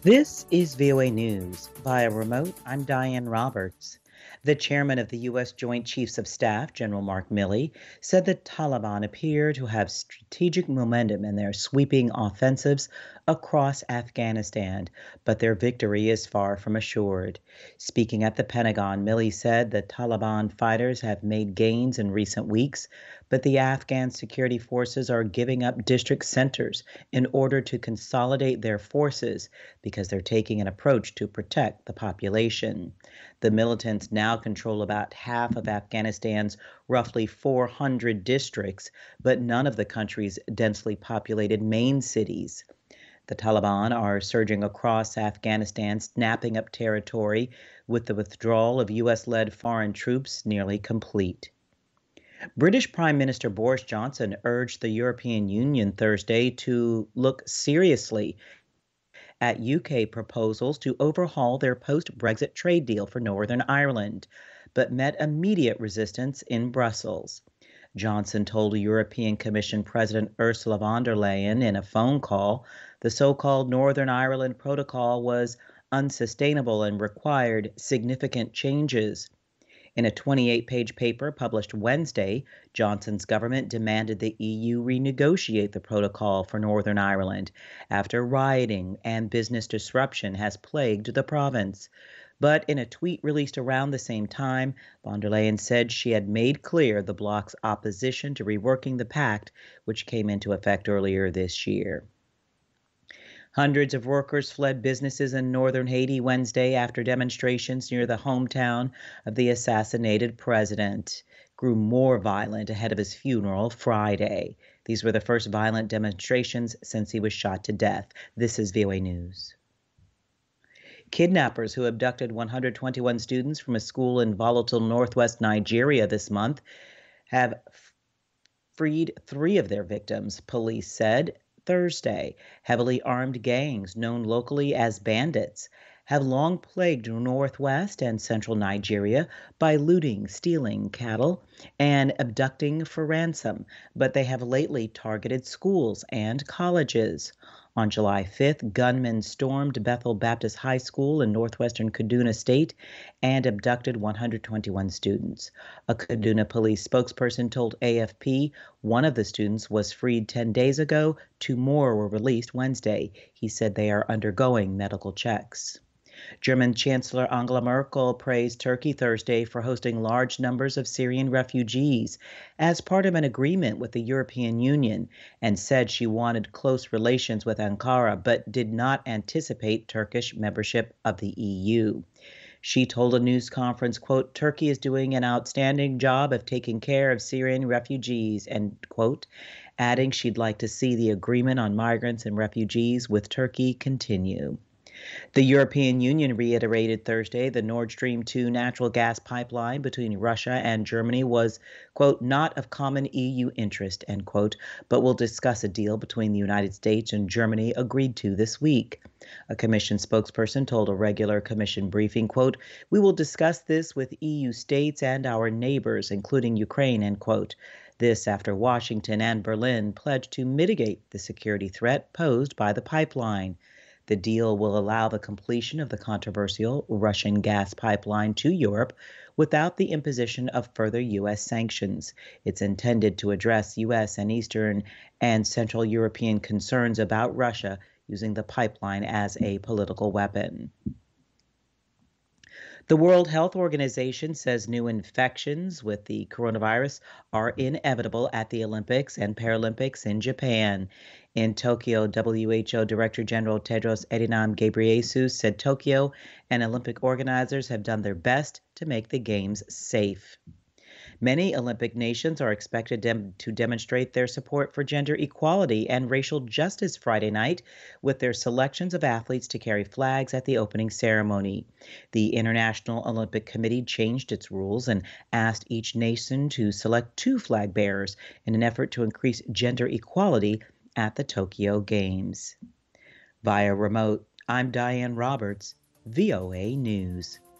This is VOA News. Via remote, I'm Diane Roberts. The chairman of the U.S. Joint Chiefs of Staff, General Mark Milley, said the Taliban appear to have strategic momentum in their sweeping offensives across Afghanistan, but their victory is far from assured. Speaking at the Pentagon, Milley said the Taliban fighters have made gains in recent weeks, but the Afghan security forces are giving up district centers in order to consolidate their forces because they're taking an approach to protect the population. The militants now control about half of Afghanistan's roughly 400 districts, but none of the country's densely populated main cities. The Taliban are surging across Afghanistan, snapping up territory, with the withdrawal of U.S. led foreign troops nearly complete. British Prime Minister Boris Johnson urged the European Union Thursday to look seriously at UK proposals to overhaul their post Brexit trade deal for Northern Ireland, but met immediate resistance in Brussels. Johnson told European Commission President Ursula von der Leyen in a phone call the so called Northern Ireland Protocol was unsustainable and required significant changes. In a 28-page paper published Wednesday, Johnson's government demanded the EU renegotiate the protocol for Northern Ireland after rioting and business disruption has plagued the province. But in a tweet released around the same time, von der Leyen said she had made clear the bloc's opposition to reworking the pact, which came into effect earlier this year. Hundreds of workers fled businesses in northern Haiti Wednesday after demonstrations near the hometown of the assassinated president grew more violent ahead of his funeral Friday. These were the first violent demonstrations since he was shot to death. This is VOA News. Kidnappers who abducted 121 students from a school in volatile northwest Nigeria this month have freed 3 of their victims, police said Thursday. Heavily armed gangs, known locally as bandits, have long plagued northwest and central Nigeria by looting, stealing cattle, and abducting for ransom, but they have lately targeted schools and colleges. On July 5th, gunmen stormed Bethel Baptist High School in northwestern Kaduna State and abducted 121 students. A Kaduna police spokesperson told AFP one of the students was freed 10 days ago. 2 more were released Wednesday. He said they are undergoing medical checks. German Chancellor Angela Merkel praised Turkey Thursday for hosting large numbers of Syrian refugees as part of an agreement with the European Union and said she wanted close relations with Ankara but did not anticipate Turkish membership of the EU. She told a news conference, quote, Turkey is doing an outstanding job of taking care of Syrian refugees, end quote, adding she'd like to see the agreement on migrants and refugees with Turkey continue. The European Union reiterated Thursday the Nord Stream 2 natural gas pipeline between Russia and Germany was, quote, not of common EU interest, end quote, but will discuss a deal between the United States and Germany agreed to this week. A Commission spokesperson told a regular Commission briefing, quote, we will discuss this with EU states and our neighbors, including Ukraine, end quote. This after Washington and Berlin pledged to mitigate the security threat posed by the pipeline. The deal will allow the completion of the controversial Russian gas pipeline to Europe without the imposition of further U.S. sanctions. It's intended to address U.S. and Eastern and Central European concerns about Russia using the pipeline as a political weapon. The World Health Organization says new infections with the coronavirus are inevitable at the Olympics and Paralympics in Japan. In Tokyo, WHO Director General Tedros Adhanom Ghebreyesus said Tokyo and Olympic organizers have done their best to make the Games safe. Many Olympic nations are expected to demonstrate their support for gender equality and racial justice Friday night with their selections of athletes to carry flags at the opening ceremony. The International Olympic Committee changed its rules and asked each nation to select 2 flag bearers in an effort to increase gender equality at the Tokyo Games. Via remote, I'm Diane Roberts, VOA News.